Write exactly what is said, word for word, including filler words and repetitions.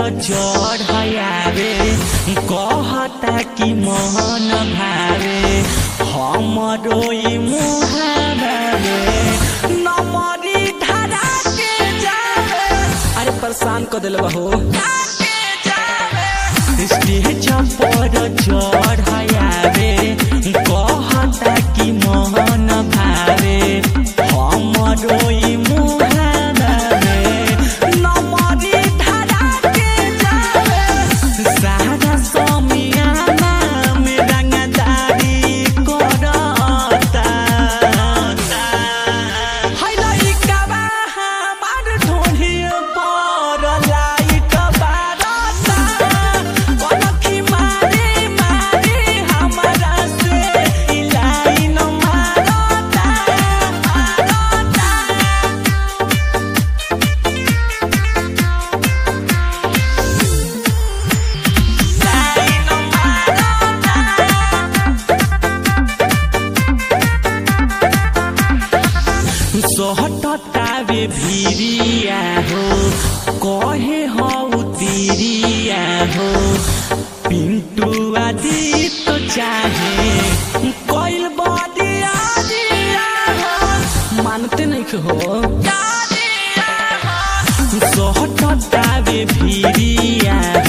चढ़ावे कहता कि मन भावे हमरो मुहावे नमरी धरा के जावे। अरे परेशान कर दिल बहो स्टेज पर चढ़ावे कहता कि मन भावे हमरो सोहटावे भीरिया हो कहे हो तीरिया हो पिंटू आदि तो चाहे कोई बदिया दिया हो मानते नहीं हो सोहटावे भीरिया